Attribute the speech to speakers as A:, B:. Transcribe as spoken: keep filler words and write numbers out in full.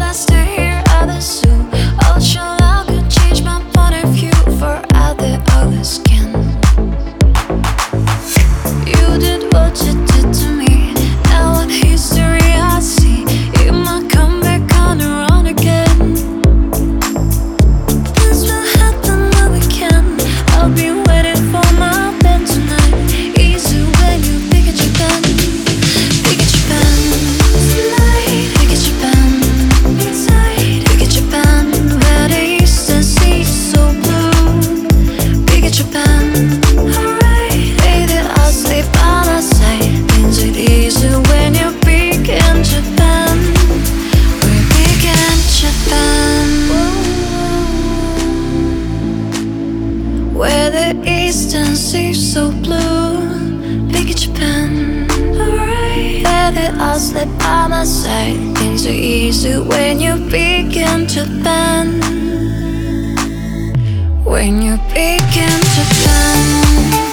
A: I stay here, others do. All show I could change my point of view for other others can. You did what you did to me. Now in history I see you might come back on around again. This will happen when we can. I'll be waiting for my pen tonight. Easy when you pick at your pen. Pick at your pen tonight. Pick at your pen inside. Pick at your pen where the eastern sea is so blue. Pick at your pen. Alright, baby, I'll stay by my side. Things are easy when you pick in Japan. We pick in Japan. Where the eastern sea is so blue. Pick at Japan. Alright, baby, I'll stay by my side. Things are easy when you pick in Japan. When you pick in Japan.